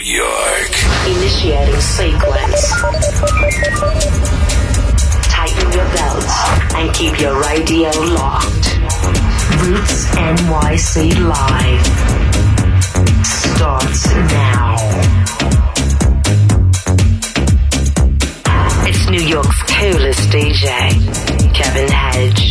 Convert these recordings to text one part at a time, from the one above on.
York. Initiating sequence. Tighten your belts and keep your radio locked. Roots NYC Live starts now. It's New York's coolest DJ, Kevin Hedge.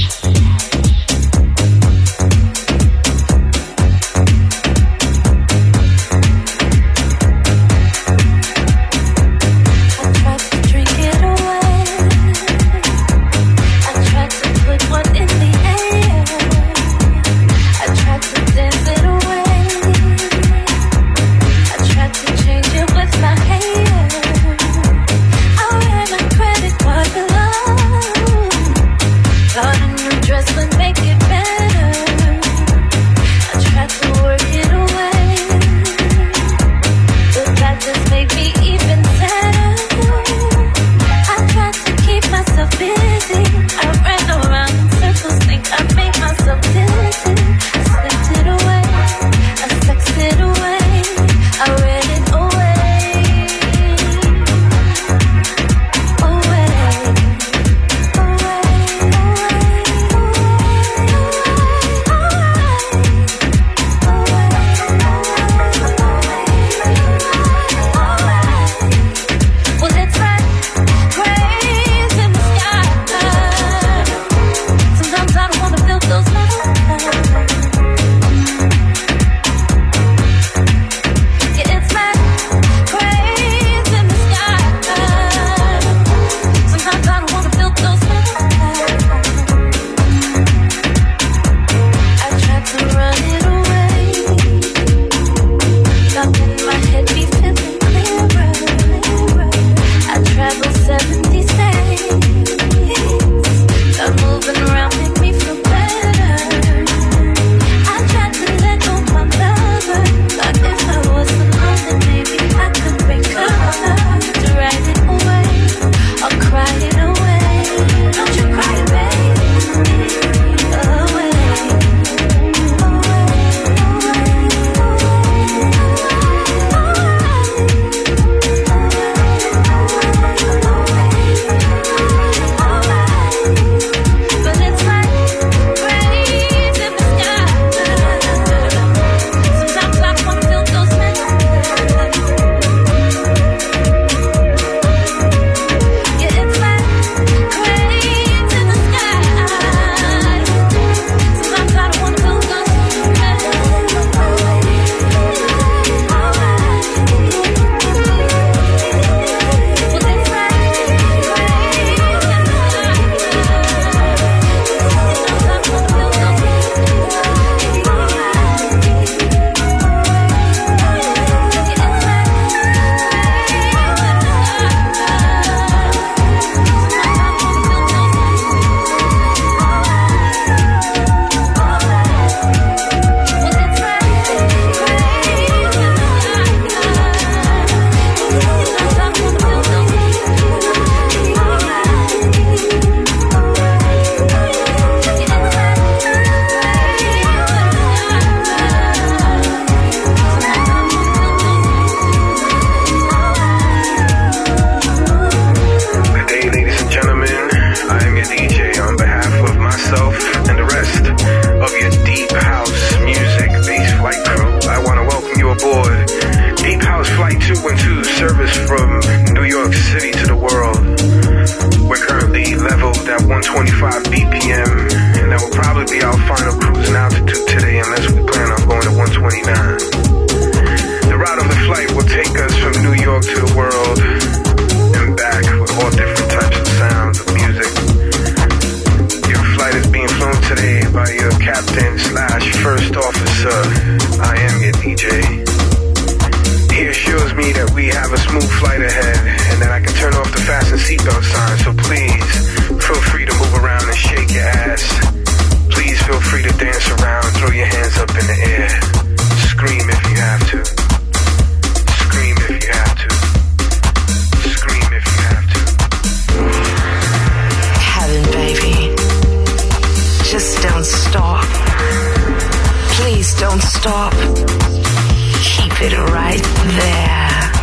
Don't stop. Keep it right there.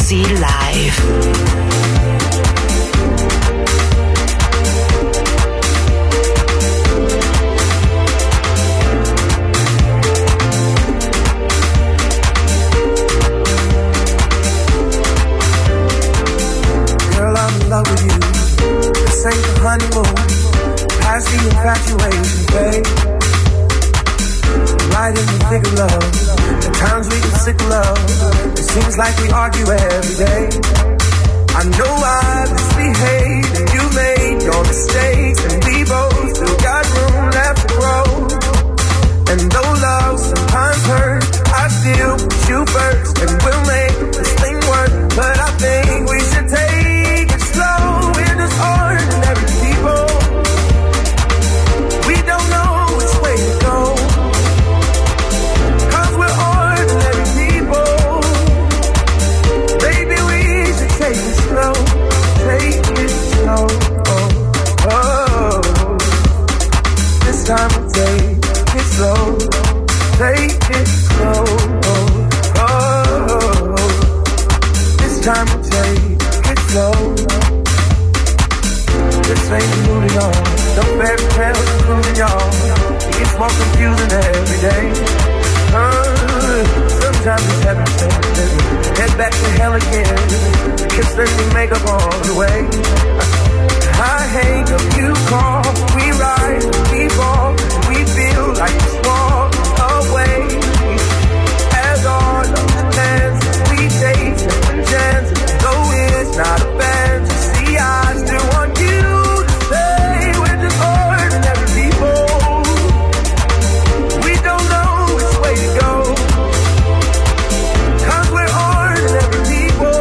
NYC Live. Honeymoon, past the infatuation, babe. Right in the thick of love. The times we get sick of love. It seems like we argue every day. I know I misbehaved and you made your mistakes, and we both still got room left to grow. And though love sometimes hurts, I still put you first, and we'll make this thing work. But I think we should take it slow. We're just ordinary people. We don't know which way to go, 'cause we're ordinary people. Baby, we should take it slow. Take it slow. Oh, oh. This time we'll take it slow. Take it slow. Oh, oh. This time we'll take it slow. This ain't the mood, y'all. No fairy tales including y'all. It gets more confusing every day. Sometimes it's heaven sent. Head back to hell again. Kiss dirty makeup on the way. I hang up, you call. We rise, we fall. We feel like we walk away. As all of the chances we take, second chances. Though it's not a fantasy, I still want you to stay. We're just ordinary people. We don't know which way to go, 'cause we're ordinary people.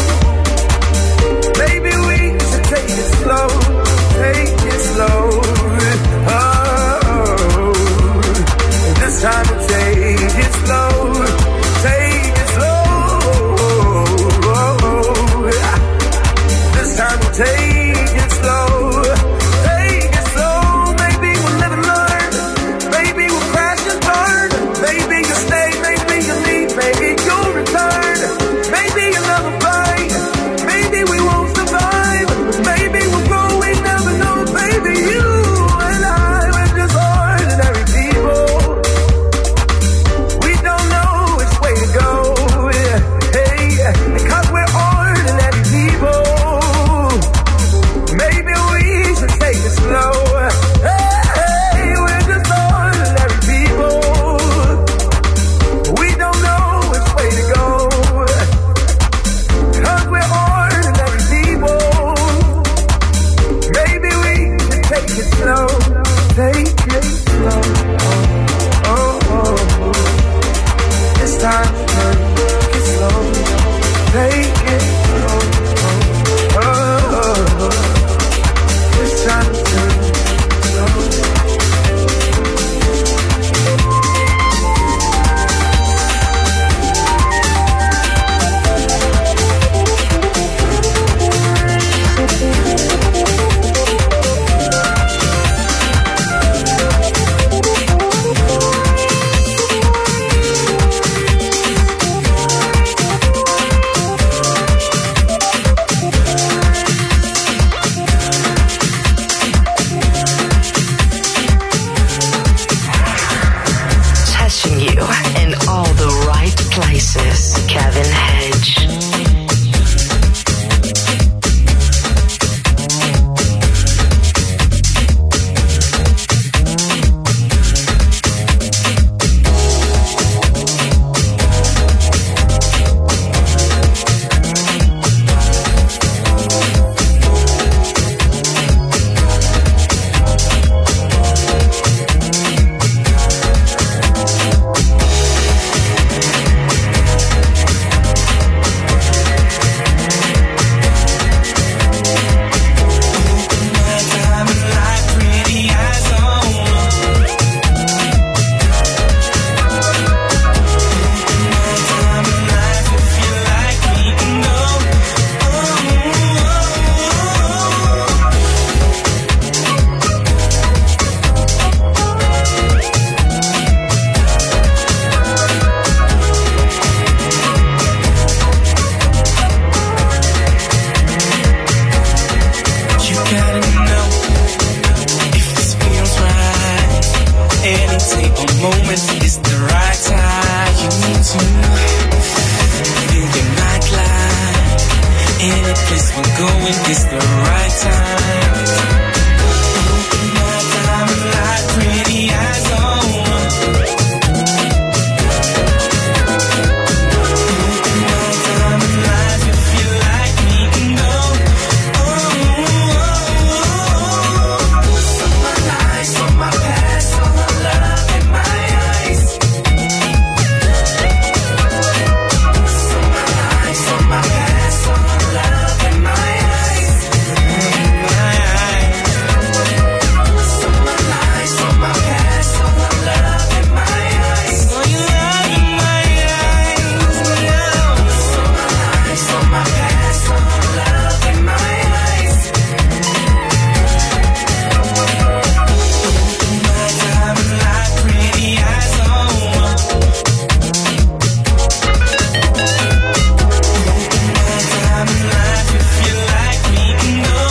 Baby, we should take it slow. Take it slow. Oh, this time we'll take it slow. Take it slow. This time we'll take it slow. Take it slow. Maybe we'll live and learn. Maybe we'll crash and burn. Maybe you'll stay. Maybe you'll leave. Maybe you'll return. Maybe another fight. Maybe we won't survive. Maybe we'll grow. We never know. Baby, you and I, we're just ordinary people. We don't know which way to go. Hey, because we're ordinary people. Maybe we should take it slow. Hey, we're just ordinary people. We don't know which way to go, 'cause we're ordinary people. Maybe we should take it slow. Take it slow. Oh, oh, oh. This time, take it slow. Take it slow. Oh, oh, oh. This time, take it slow. Touching you in all the right places. Kevin Hedge. to feel your night light. Any place we're going is the right time. Open my diamond light, pretty eyes on. Open my diamond light, if you like me, can go. Some my lies, some my past, some my love in my eyes. Some my lies, some my past, some my love in my eyes. Some my lies, some my past, some my love in my eyes. Some your love in my eyes. Some my lies, some my past, some my love in my eyes. Open my diamond light, pretty eyes on. Open my diamond light, if you like me, can go.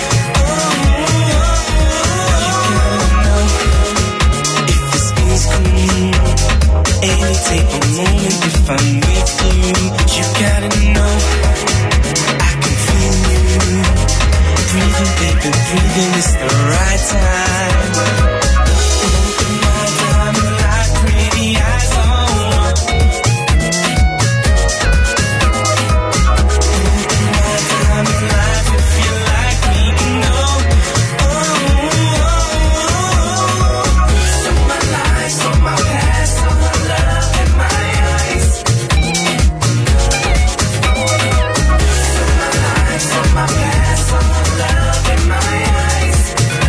If this is cool, any type of moment, if I'm with you, you gotta know I can feel you. Breathing, baby, breathing, it's the right time. Open my diamond light, pretty eyes on. Open my diamond light, if you like me, can go. Some my lies, some my past, some my love in my eyes. Some my lies, some my past, some my love in my eyes.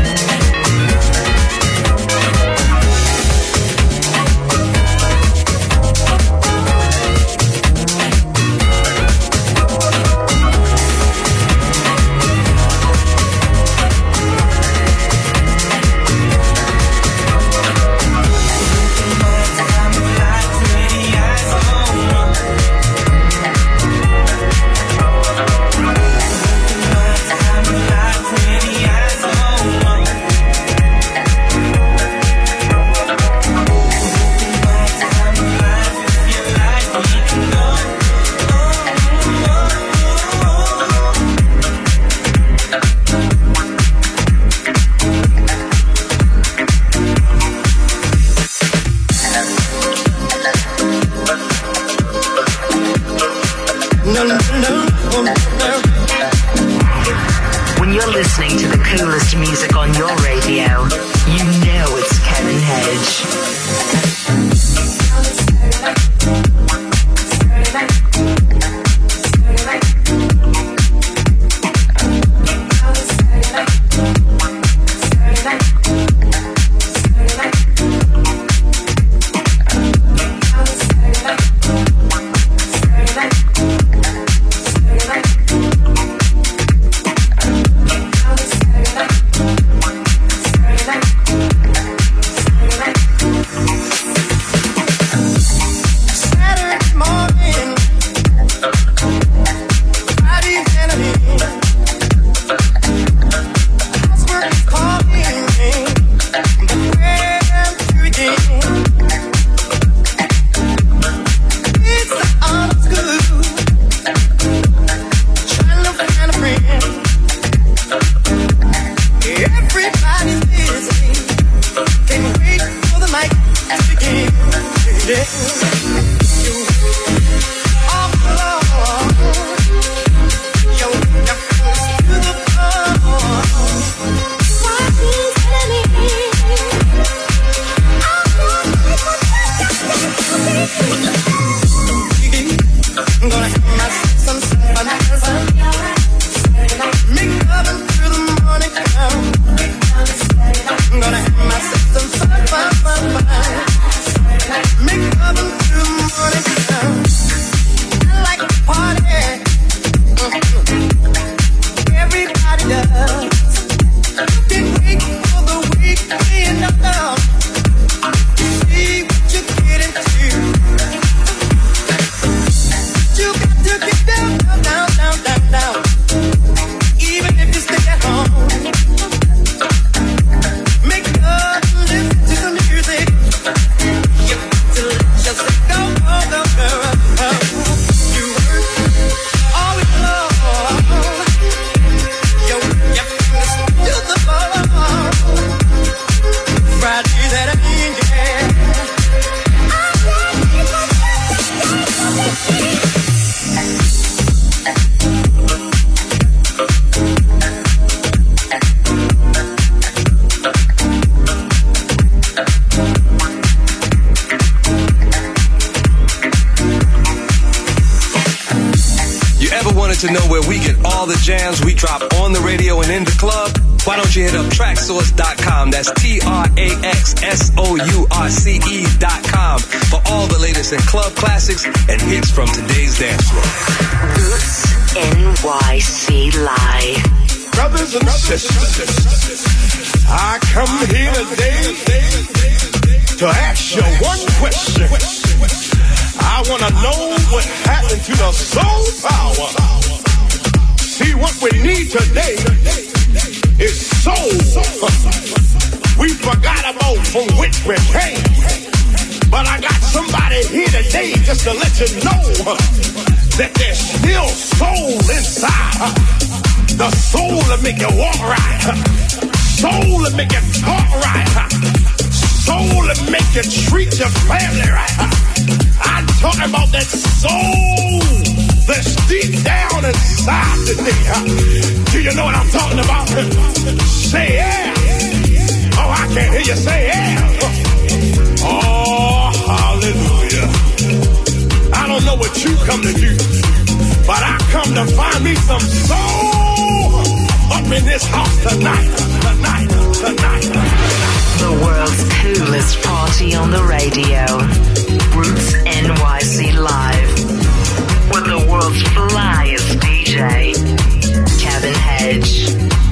When you're listening to the coolest music on your radio, you know it's Kevin Hedge. You got to get wanted to know where we get all the jams we drop on the radio and in the club? Why don't you hit up Traxsource.com? That's TRAXSOURCE.com for all the latest in club classics and hits from today's dance floor. Roots NYC Live. Brothers and sisters, I come here today to ask you one question. I want to know what happened to the soul power. See, what we need today is soul. We forgot about from which we came. But I got somebody here today just to let you know that there's still soul inside. The soul that make you walk right. Soul that make you talk right. Soul that make you treat your family right. I'm talking about that soul that's deep down inside today. Do you know what I'm talking about? Say yeah. Oh, I can't hear you say yeah. Oh, hallelujah. I don't know what you come to do, but I come to find me some soul up in this house tonight. The world's coolest party on the radio. Roots NYC Live. With the world's flyest DJ, Kevin Hedge.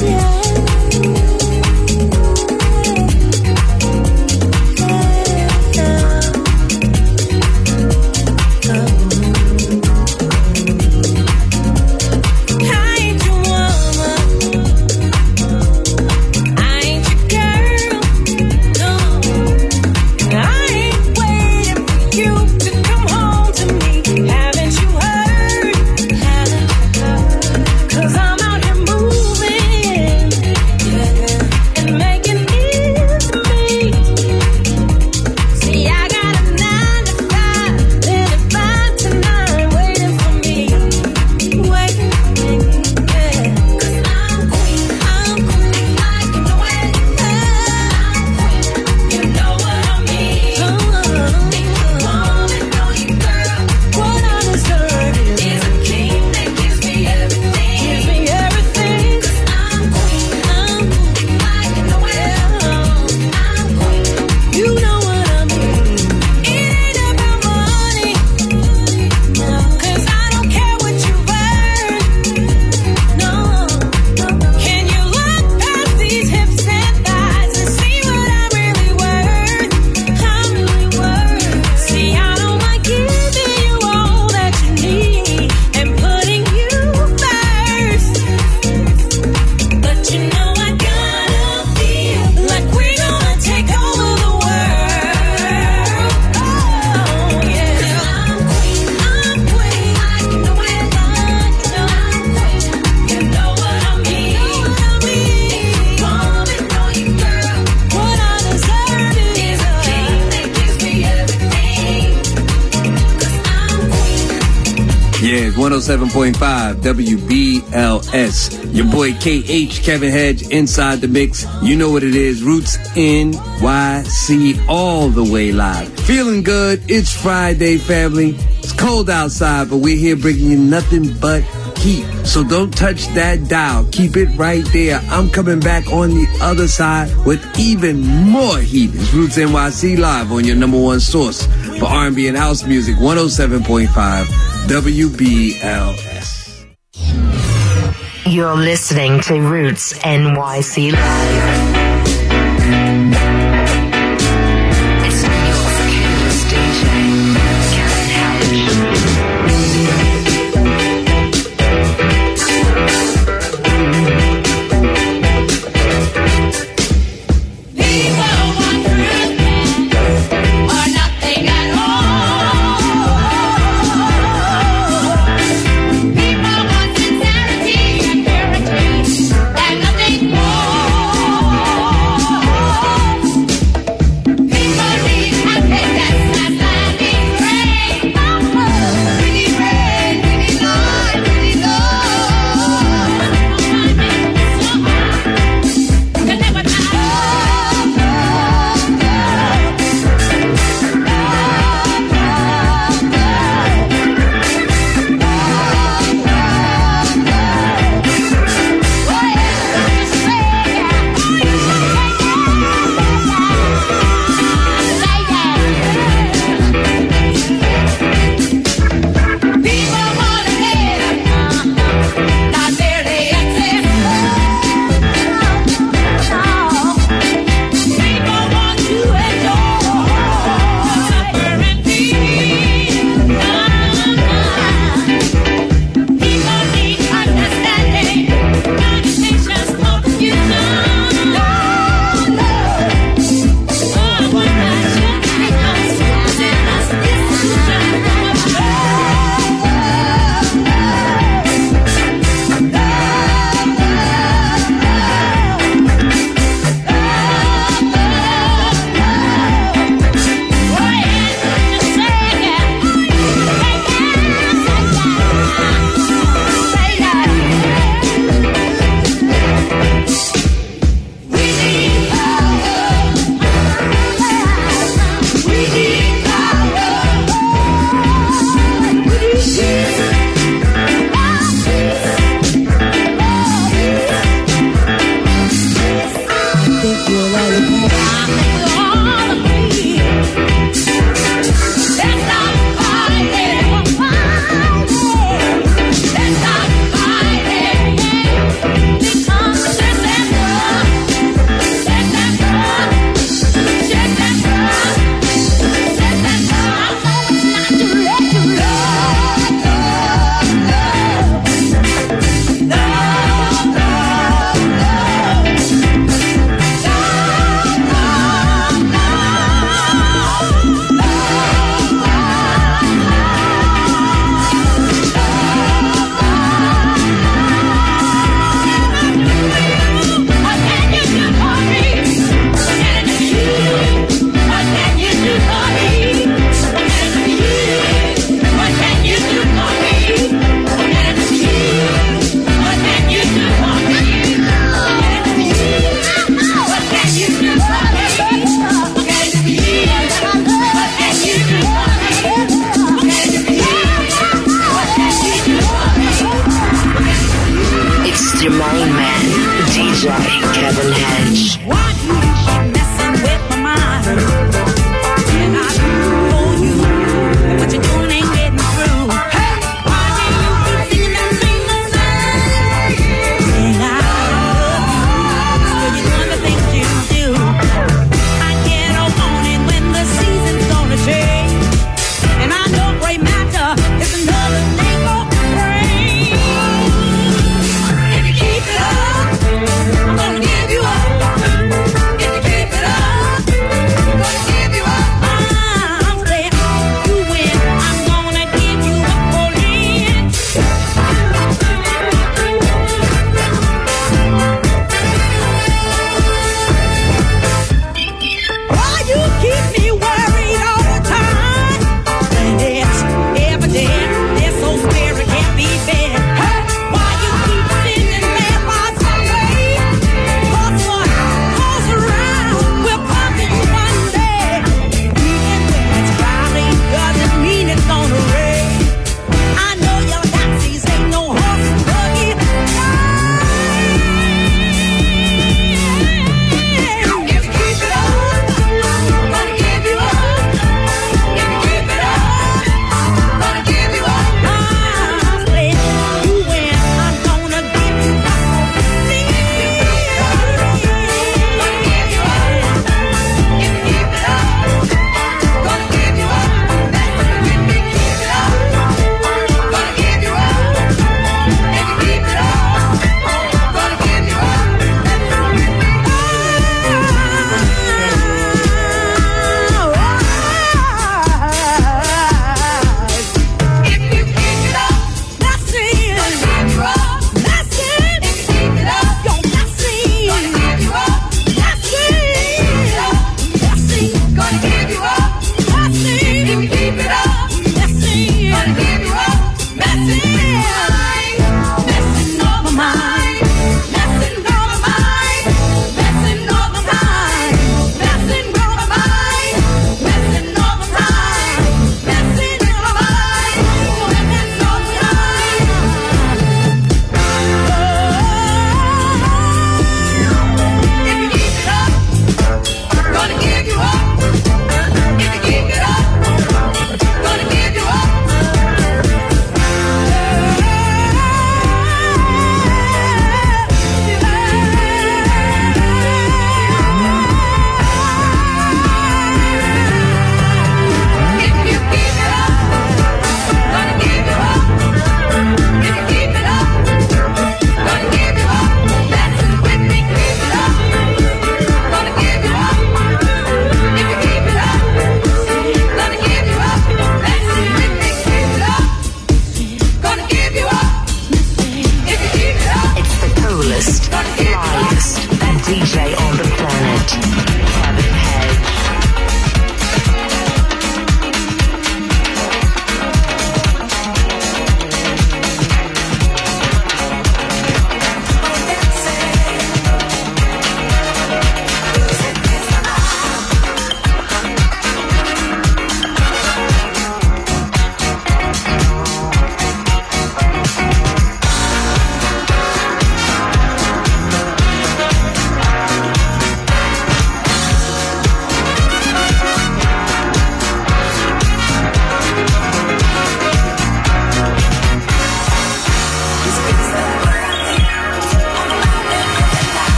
Yeah, it's 107.5 WBLS. Your boy KH, Kevin Hedge, inside the mix. You know what it is. Roots NYC all the way live. Feeling good. It's Friday, family. It's cold outside, but we're here bringing you nothing but heat. So don't touch that dial. Keep it right there. I'm coming back on the other side with even more heat. It's Roots NYC Live on your number one source for R&B and house music, 107.5 WBLS. You're listening to Roots NYC Live. It's New York's coolest DJ, Kevin Hedge. People want sincerity and purity, and nothing more.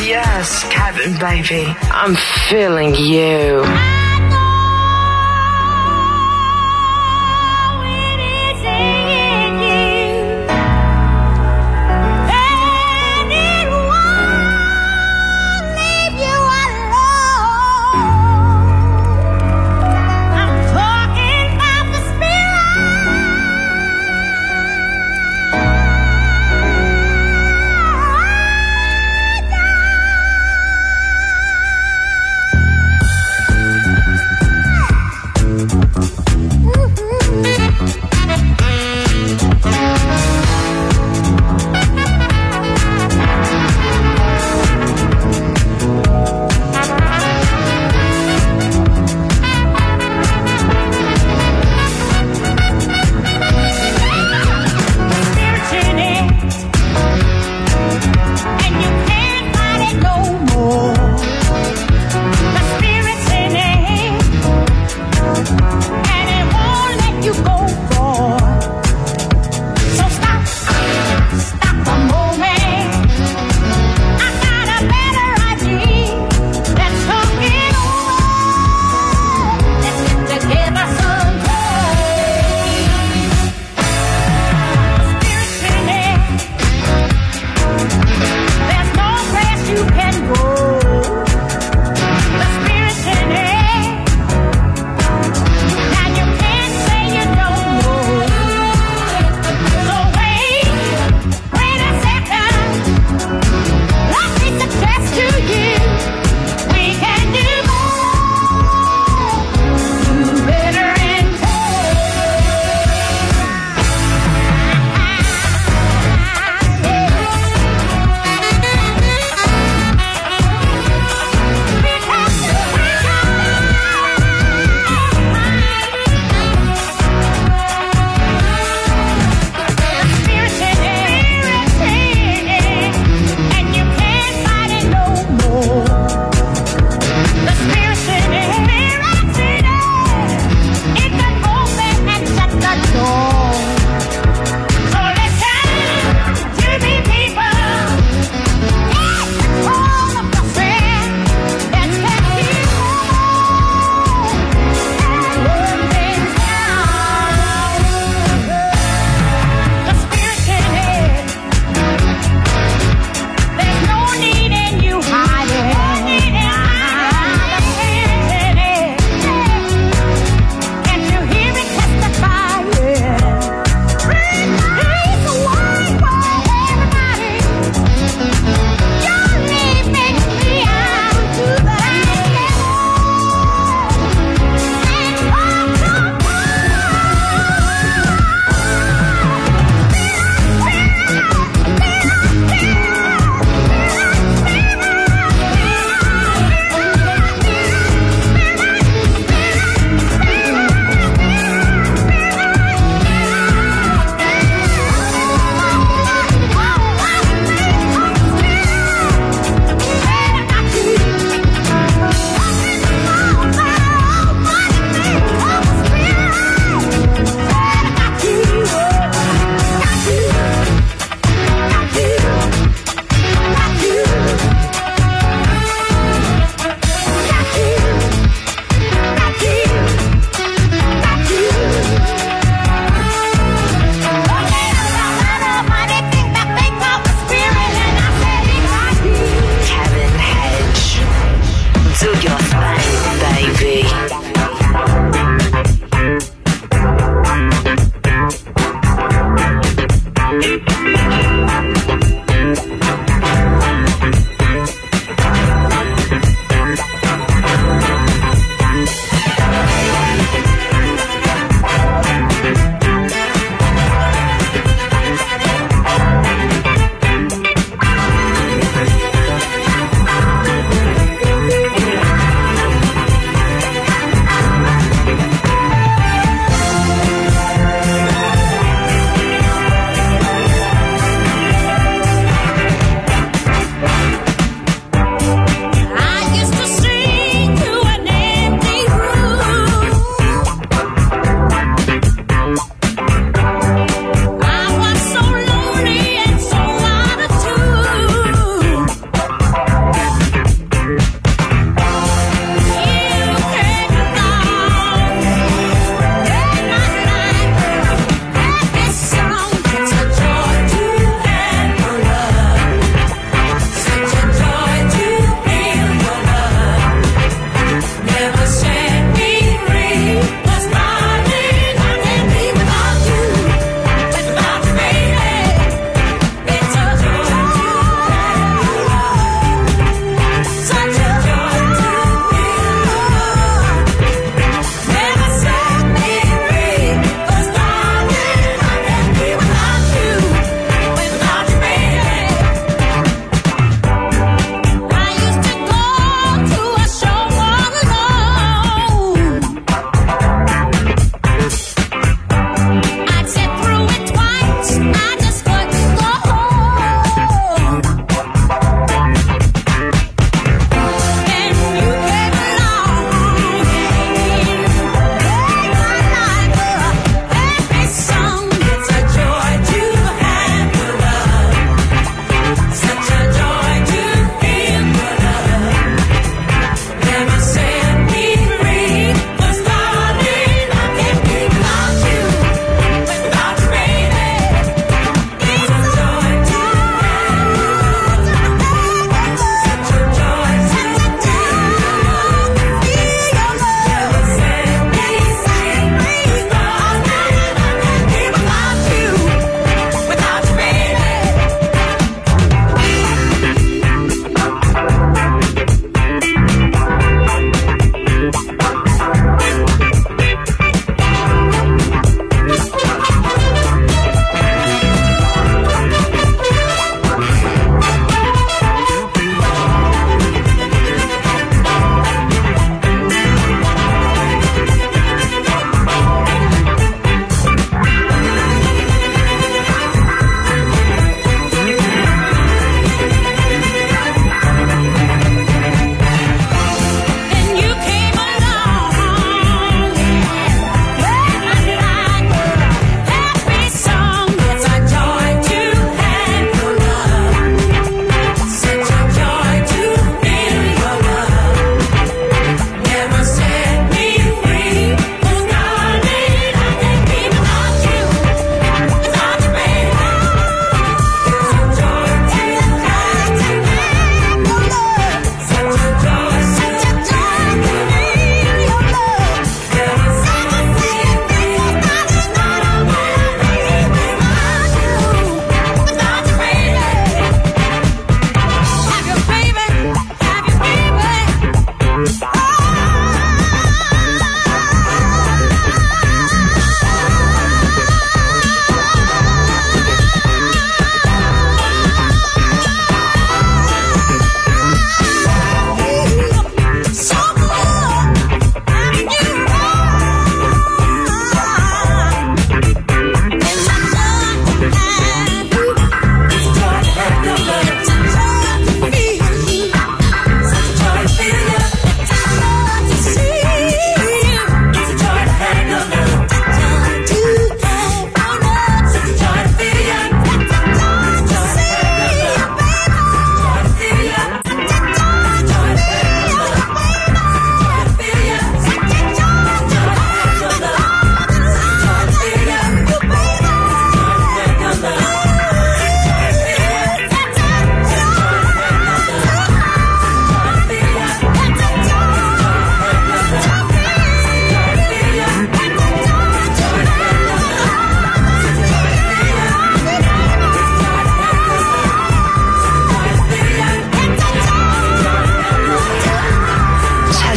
Yes, Kevin, baby. I'm feeling you.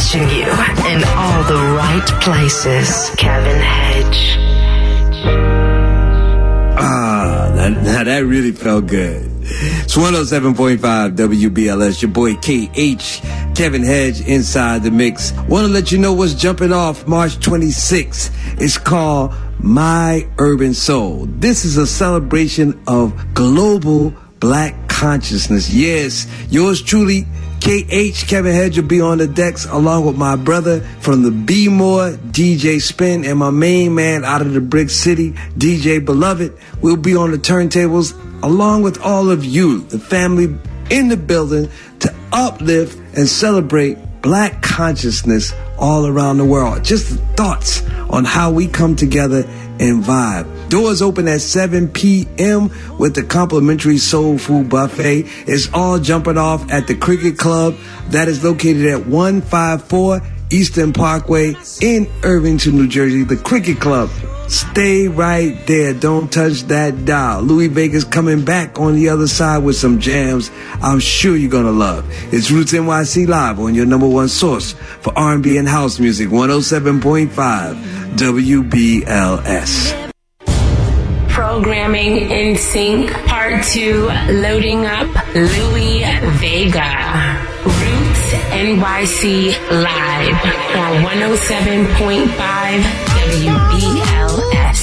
touching you in all the right places. Kevin Hedge. Now that really felt good. It's 107.5 WBLS, your boy KH, Kevin Hedge, inside the mix. Want to let you know what's jumping off March 26th. It's called My Urban Soul. This is a celebration of global black consciousness. Yes, yours truly, KH, Kevin Hedge, will be on the decks along with my brother from the B More, DJ Spin, and my main man out of the Brick City, DJ Beloved. We'll be on the turntables along with all of you, the family in the building, to uplift and celebrate black consciousness all around the world. Just thoughts on how we come together and vibe. Doors open at 7 p.m. with the complimentary soul food buffet. It's all jumping off at the Cricket Club that is located at 154 Eastern Parkway in Irvington, New Jersey. The Cricket Club. Stay right there. Don't touch that dial. Louis Vegas coming back on the other side with some jams I'm sure you're going to love. It's Roots NYC Live on your number one source for R&B and house music, 107.5 WBLS. Programming in Sync Part 2, loading up Louis Vega. Roots NYC Live on 107.5 WBLS.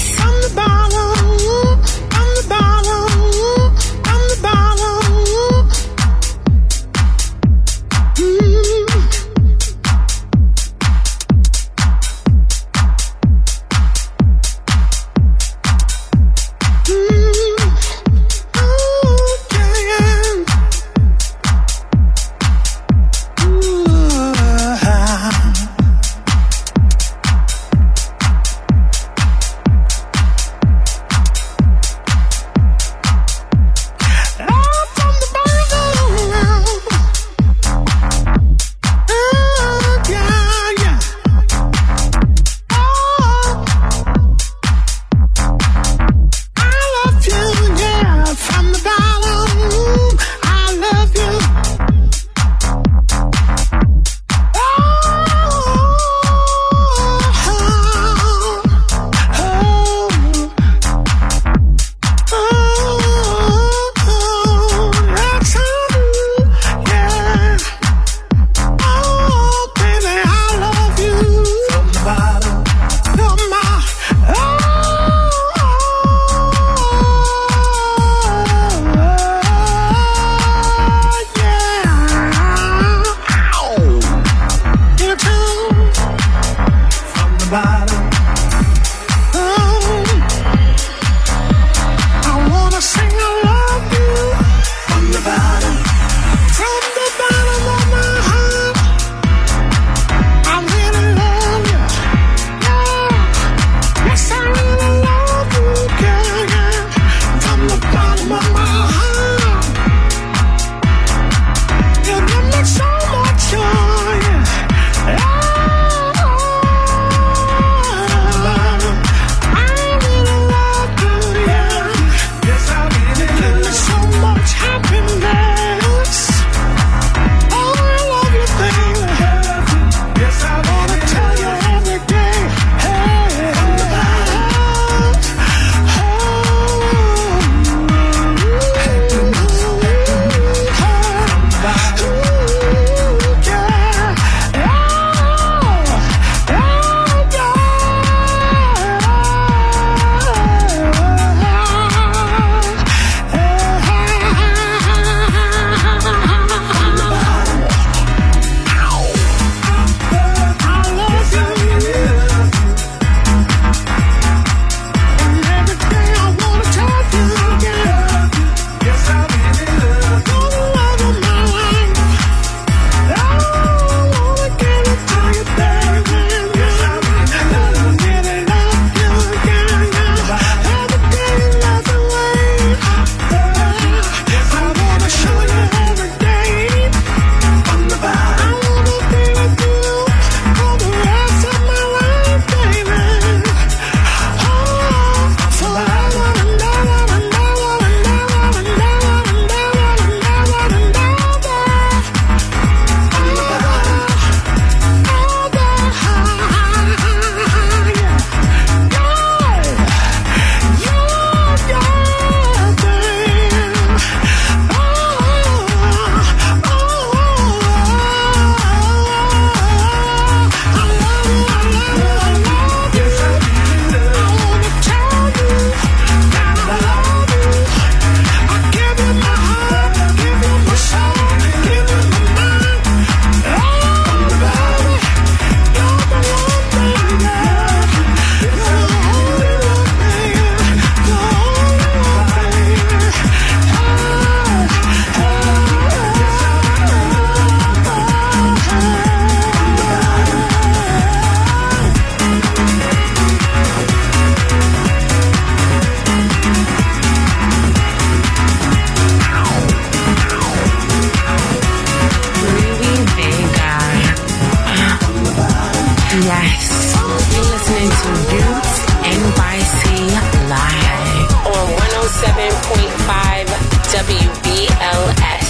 listening to Roots NYC Live on 107.5 WBLS.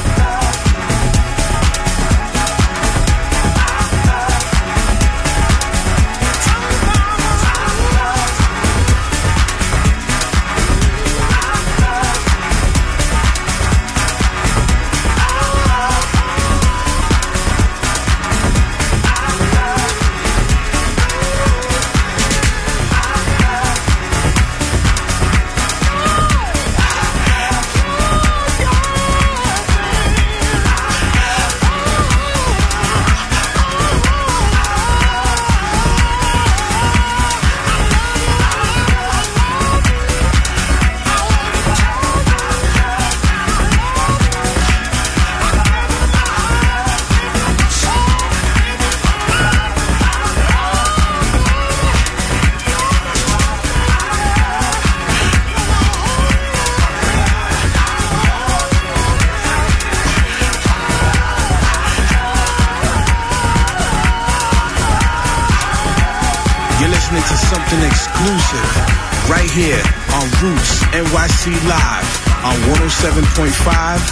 To something exclusive right here on Roots NYC Live on 107.5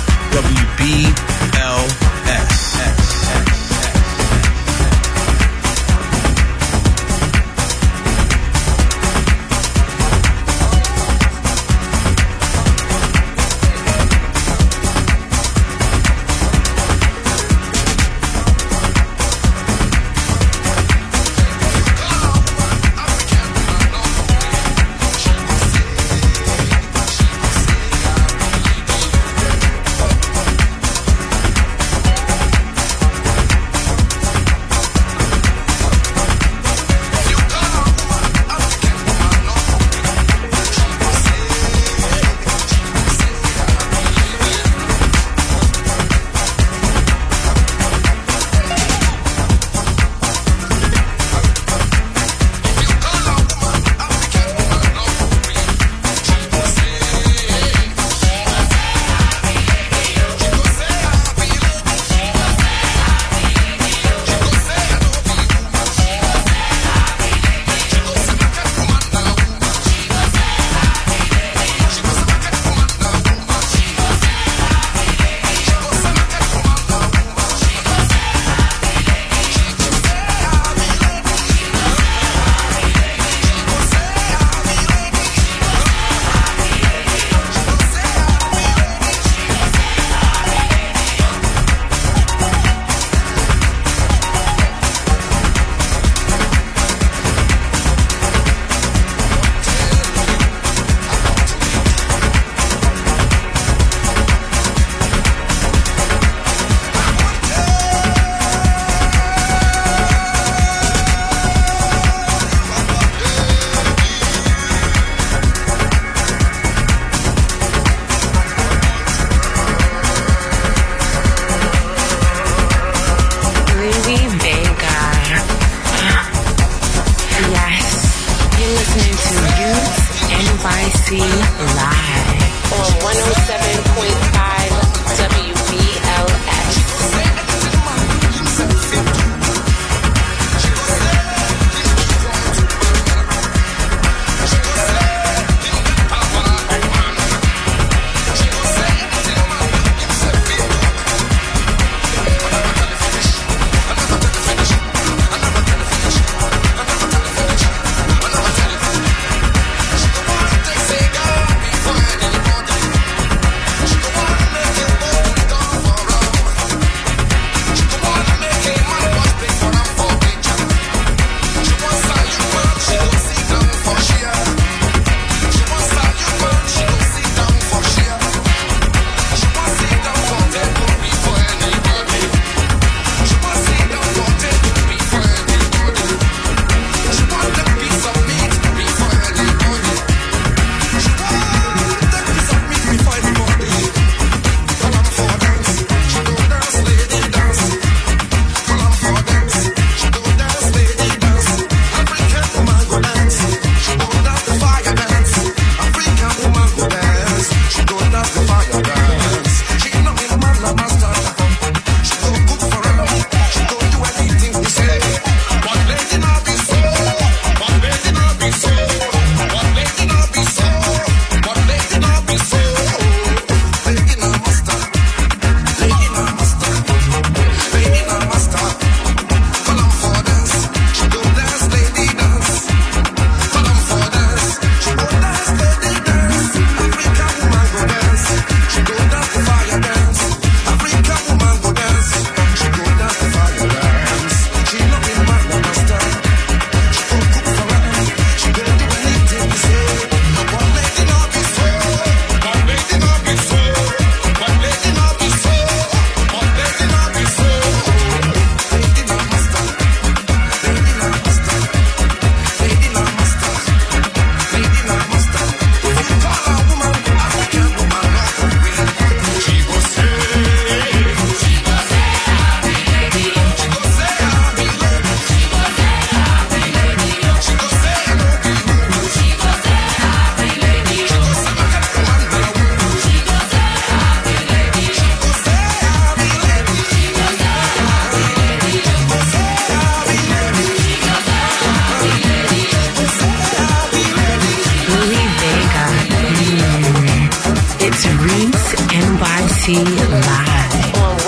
WBLS.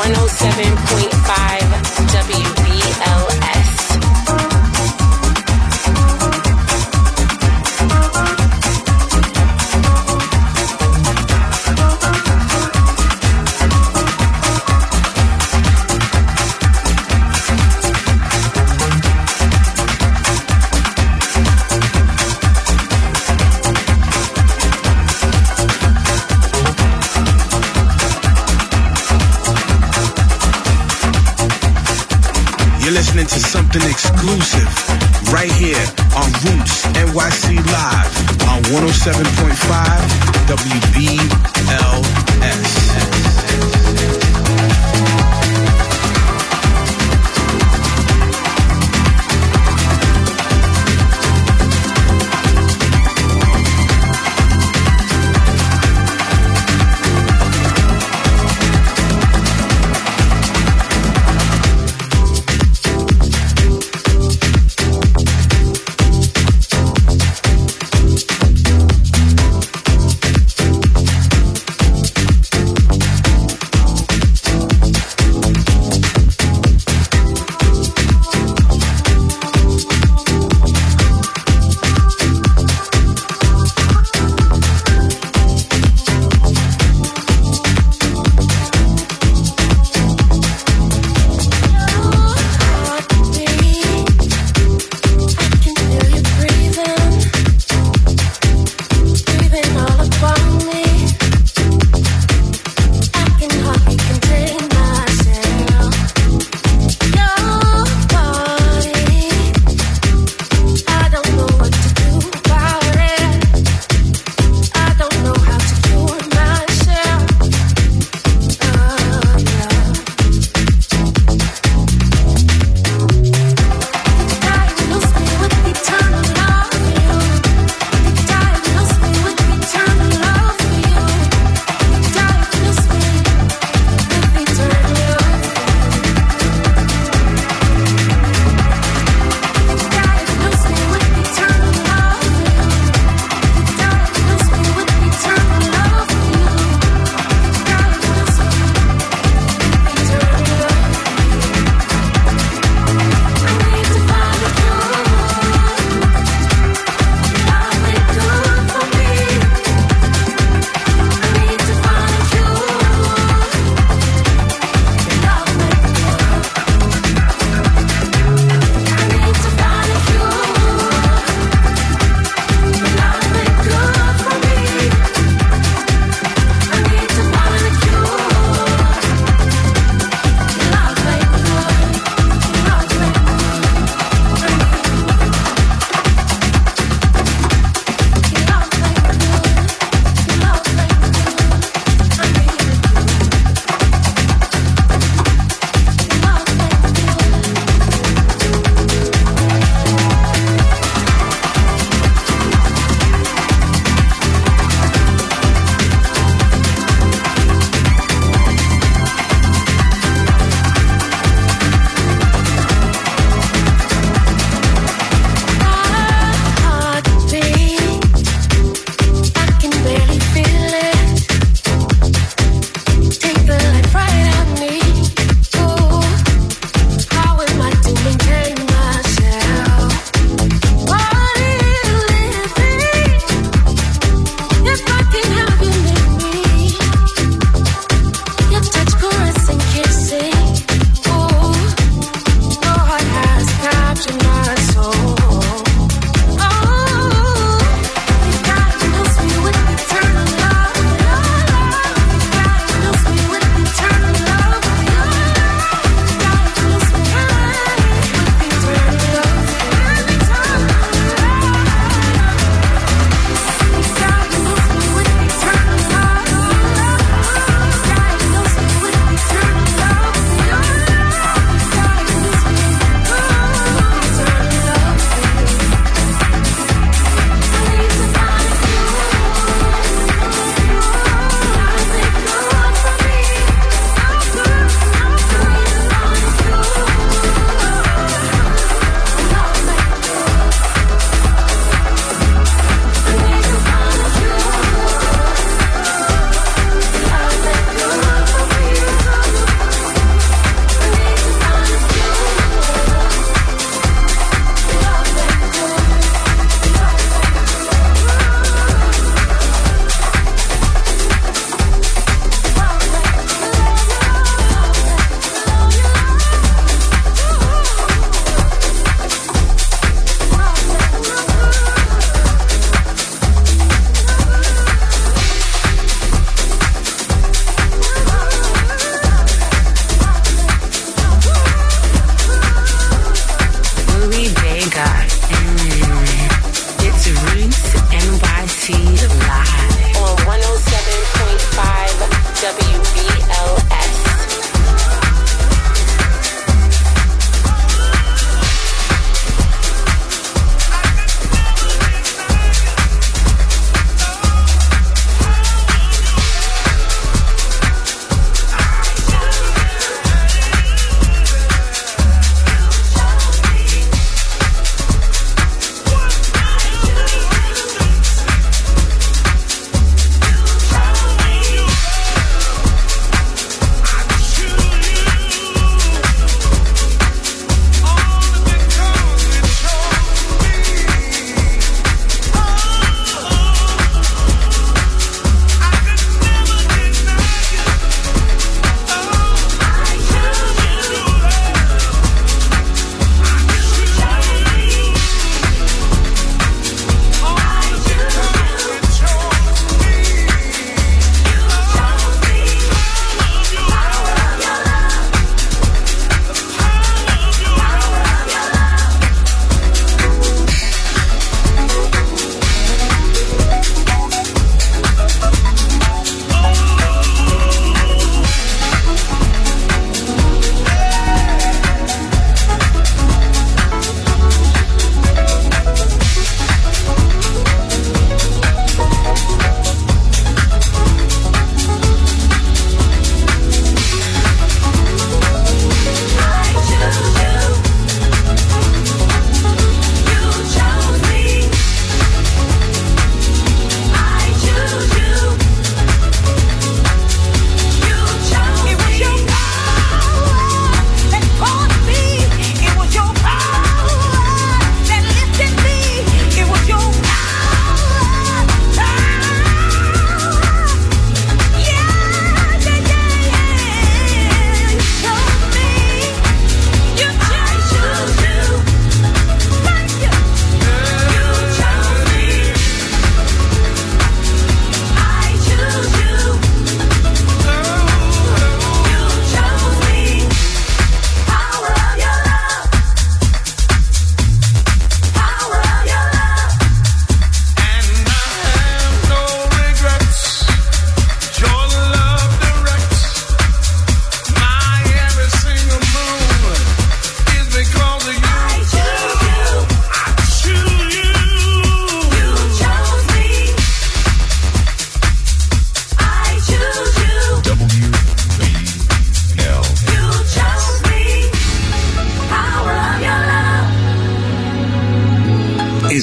107.5 WBLS. You're listening to something exclusive right here on Roots NYC Live on 107.5 WBLS.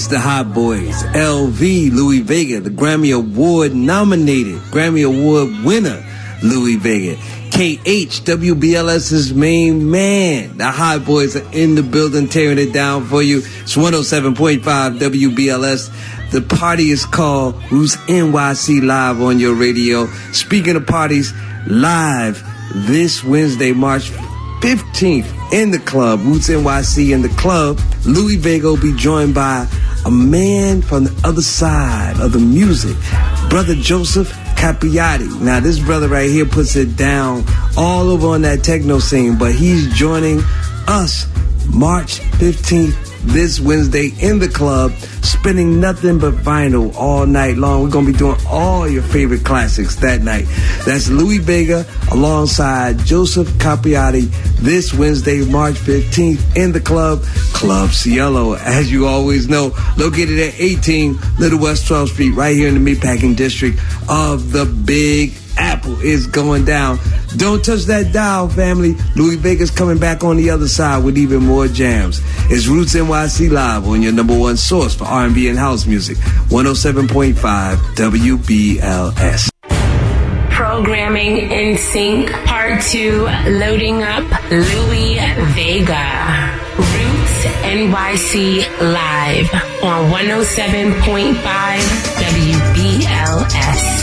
It's the Hot Boys, LV, Louis Vega, the Grammy Award nominated, Grammy Award winner, Louis Vega. KH, WBLS's main man. The Hot Boys are in the building tearing it down for you. It's 107.5 WBLS. The party is called Roots NYC Live on your radio. Speaking of parties, live this Wednesday, March 15th in the club, Roots NYC in the club. Louis Vega will be joined by a man from the other side of the music, Brother Joseph Capriati. Now, this brother right here puts it down all over on that techno scene, but he's joining us March 15th this Wednesday in the club, spinning nothing but vinyl all night long. We're going to be doing all your favorite classics that night. That's Louis Vega alongside Joseph Capriati this Wednesday, March 15th in the club, Club Cielo, as you always know, located at 18 Little West 12th Street, right here in the Meatpacking District of the Big Apple. Is going down. Don't touch that dial, family. Louis Vega's coming back on the other side with even more jams. It's Roots NYC Live on your number one source for R&B and house music, 107.5 WBLS. Programming in Sync, Part 2, loading up Louis Vega. Roots NYC Live on 107.5 WBLS.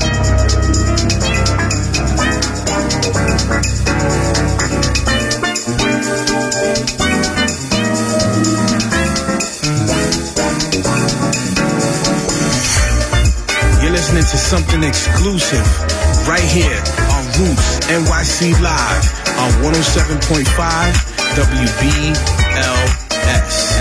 You're listening to something exclusive right here on Roots NYC Live on 107.5 WBLS.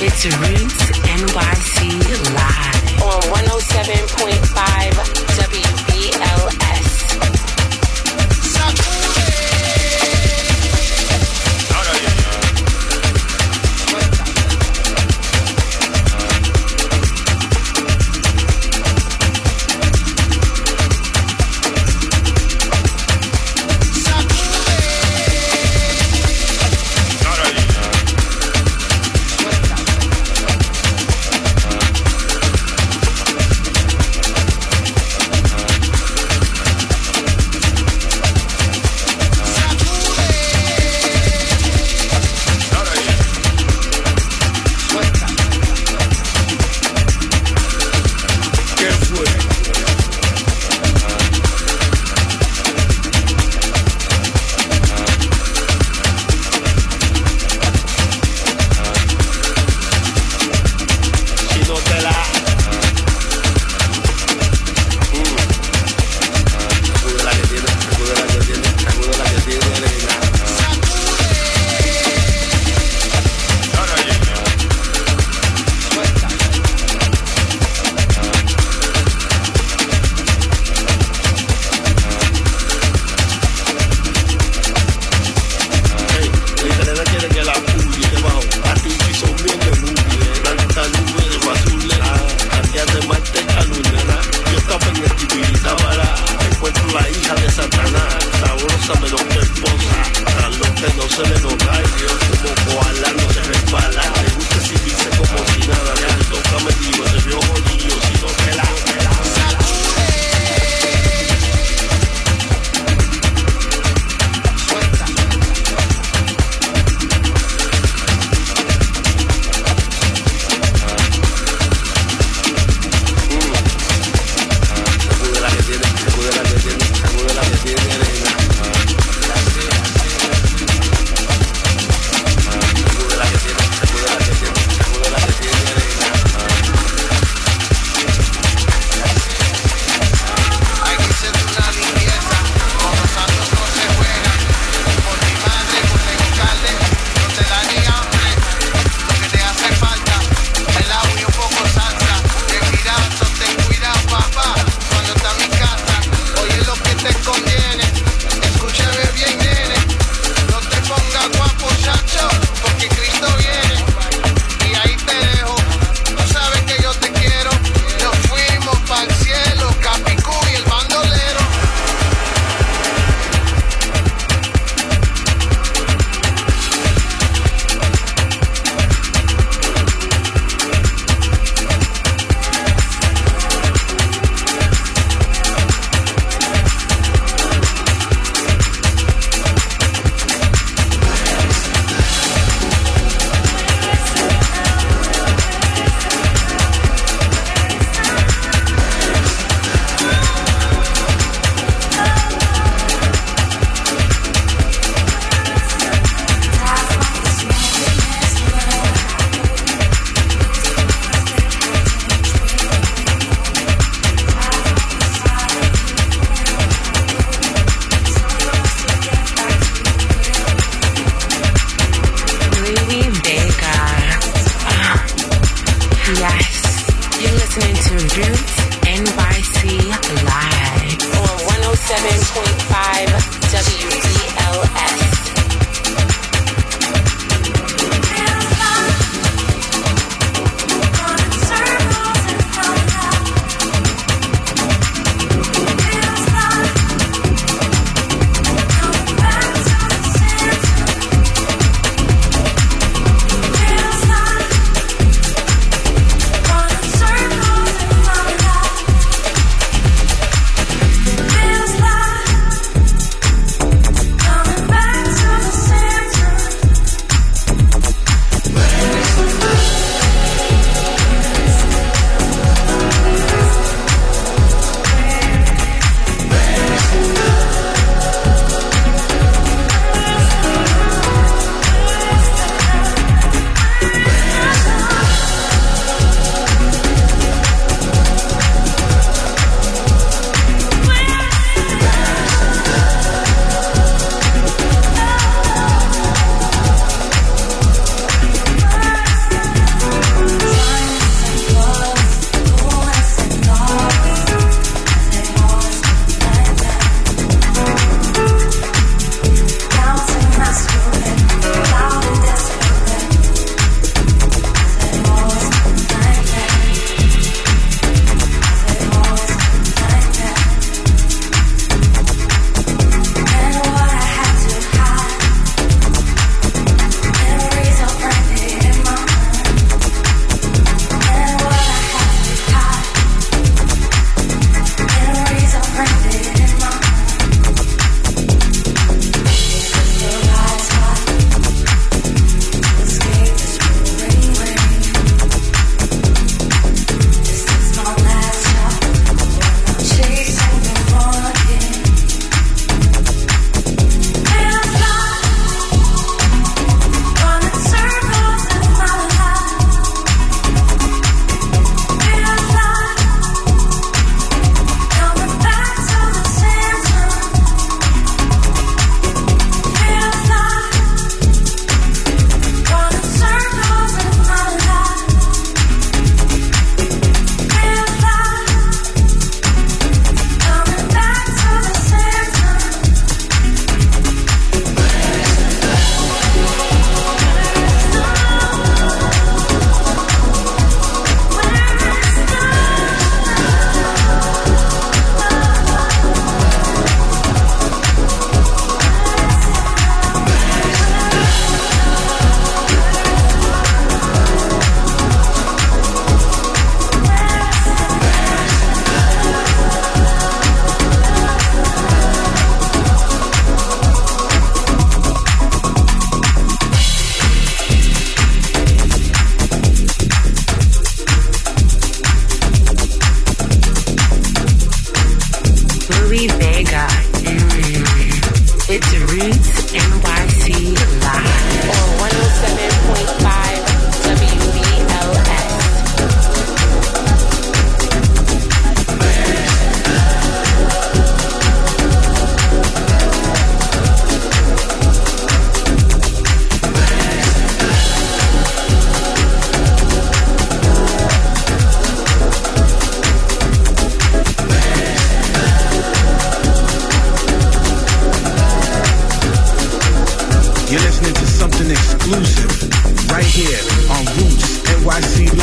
It's Roots NYC Live on 107.5 WBLS.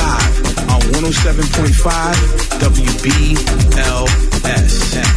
live on 107.5 WBLS.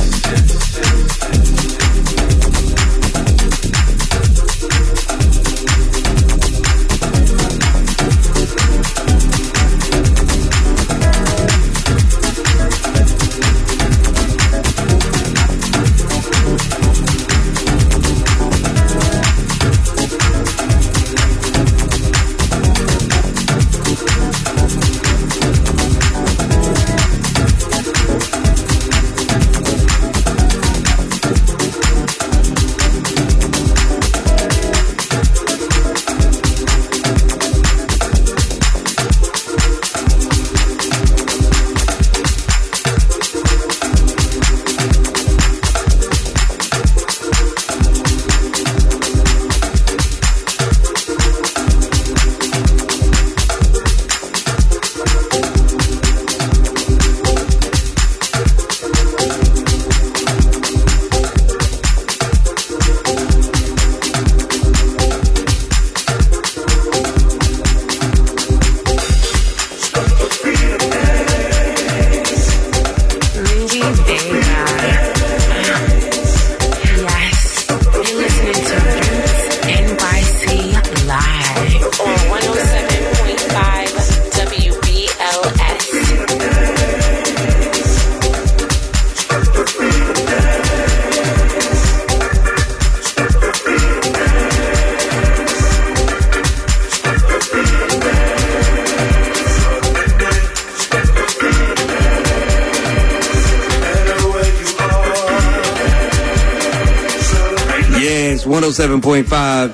It's 107.5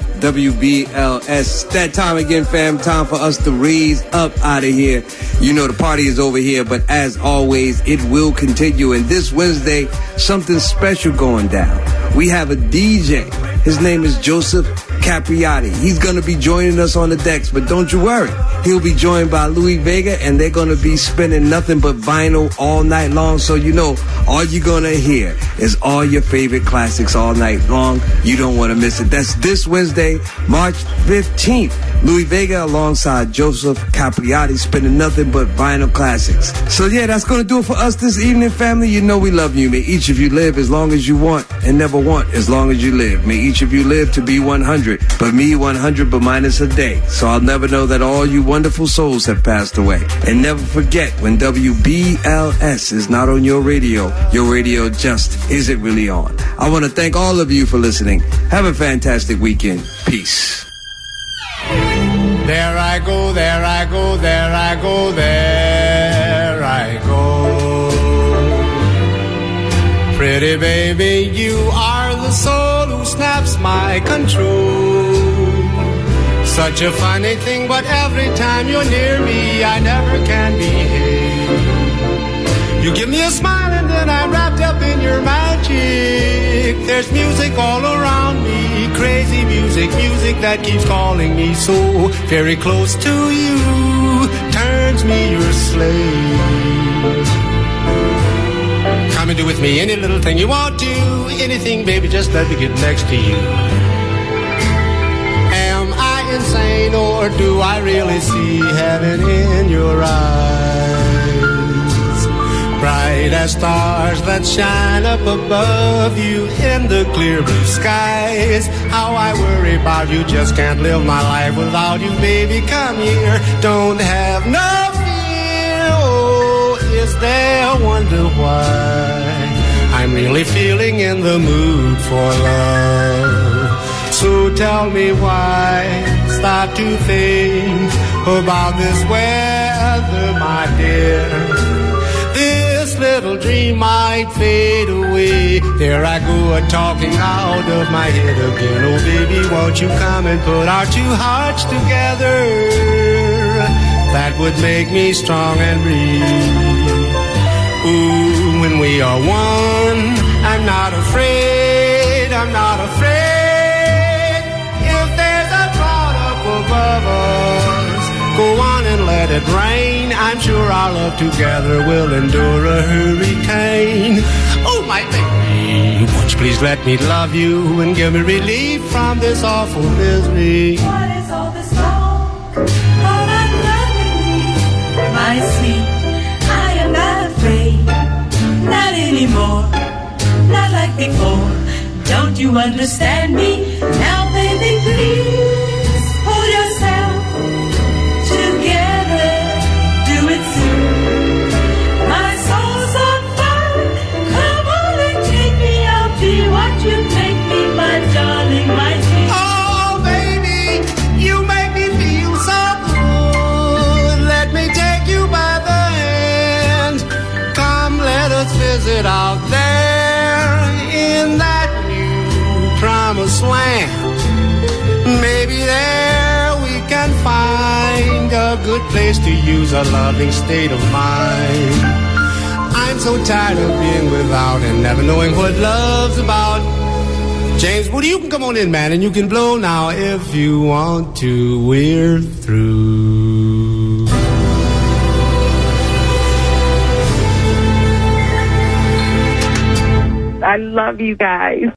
WBLS. That time again, fam. Time for us to raise up out of here. You know the party is over here, but as always, it will continue. And this Wednesday, something special going down. We have a DJ. His name is Joseph Capriati. He's going to be joining us on the decks, but don't you worry. He'll be joined by Louis Vega, and they're going to be spinning nothing but vinyl all night long. So, you know, all you're going to hear is all your favorite classics all night long. You don't want to miss it. That's this Wednesday, March 15th. Louis Vega alongside Joseph Capriati spinning nothing but vinyl classics. So, yeah, that's going to do it for us this evening, family. You know we love you. May each of you live as long as you want and never want as long as you live. May each of you live to be 100, but me 100 but minus a day. So I'll never know that all you wonderful souls have passed away. And never forget, when WBLS is not on your radio just isn't really on. I want to thank all of you for listening. Have a fantastic weekend. Peace. There I go, there I go, there I go, there I go. Pretty baby, you are the soul who snaps my control. Such a funny thing, but every time you're near me, I never can behave. You give me a smile and then I'm wrapped up in your magic. There's music all around me, crazy music, music that keeps calling me so very close to you, turns me your slave. Come and do with me any little thing you want to, anything, baby, just let me get next to you. Am I insane or do I really see heaven in your eyes? Bright as stars that shine up above you in the clear blue skies. How I worry about you, just can't live my life without you, baby, come here. Don't have no fear, oh, is there a wonder why I'm really feeling in the mood for love? So tell me why, start to think about this weather, my dear. This little dream might fade away. There I go, talking out of my head again. Oh baby, won't you come and put our two hearts together? That would make me strong and breathe. Ooh, when we are one, I'm not afraid, I'm not afraid. If there's a cloud up above us, go on and let it rain. I'm sure our love together will endure a hurricane. Oh, my baby, won't you please let me love you and give me relief from this awful misery? What is all this talk about loving me? my sweet, I am not afraid, not anymore, not like before. Don't you understand me? Now, baby, please hold yourself together. Do it soon. My soul's on fire. Come on and take me. I'll be what you make me, my darling, my sweet. Oh, baby, you make me feel so good. Let me take you by the hand. Come, let us visit out there in that promised land. Maybe there we can find a good place to use a loving state of mind. I'm so tired of being without and never knowing what love's about. James Woody, you can come on in, man, and you can blow now if you want to. We're through. I love you guys.